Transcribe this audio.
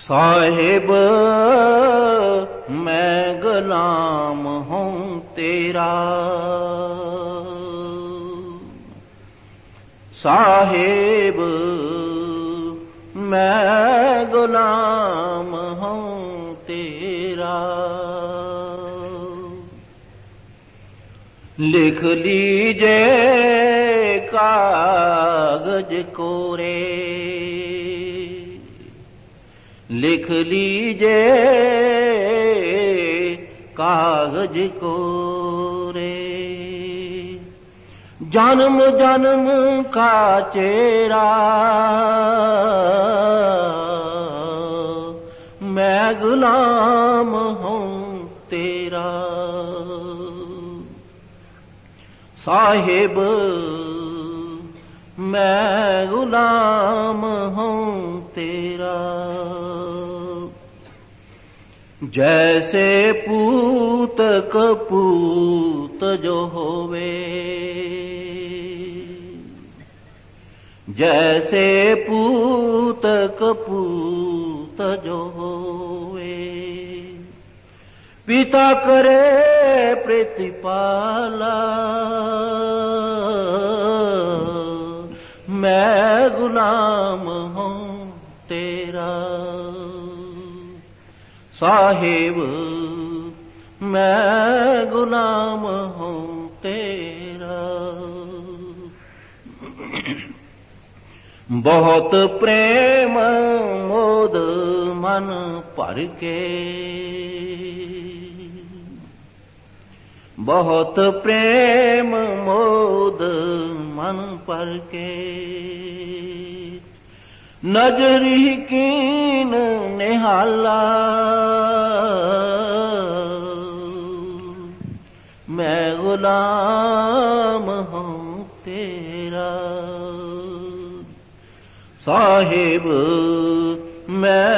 साहिब मैं गुलाम हूँ तेरा, साहिब मैं गुलाम हूँ तेरा। लिख लीजिए कागज कोरे, लिख लीजिए कागज कोरे। जन्म जन्म का चेहरा मैं गुलाम हूँ तेरा, साहिब मैं गुलाम हूँ तेरा। जैसे पूत कपूत जो होवे, जैसे पूत कपूत जो होवे, पिता करे प्रतिपाला मैं गुलाम हूँ तेरा, साहिब मैं गुलाम हूँ तेरा। बहुत प्रेम मोद मन भर के, बहुत प्रेम मोद मन पर के, नजरी कीन निहाला मैं गुलाम हूँ तेरा, साहिब मैं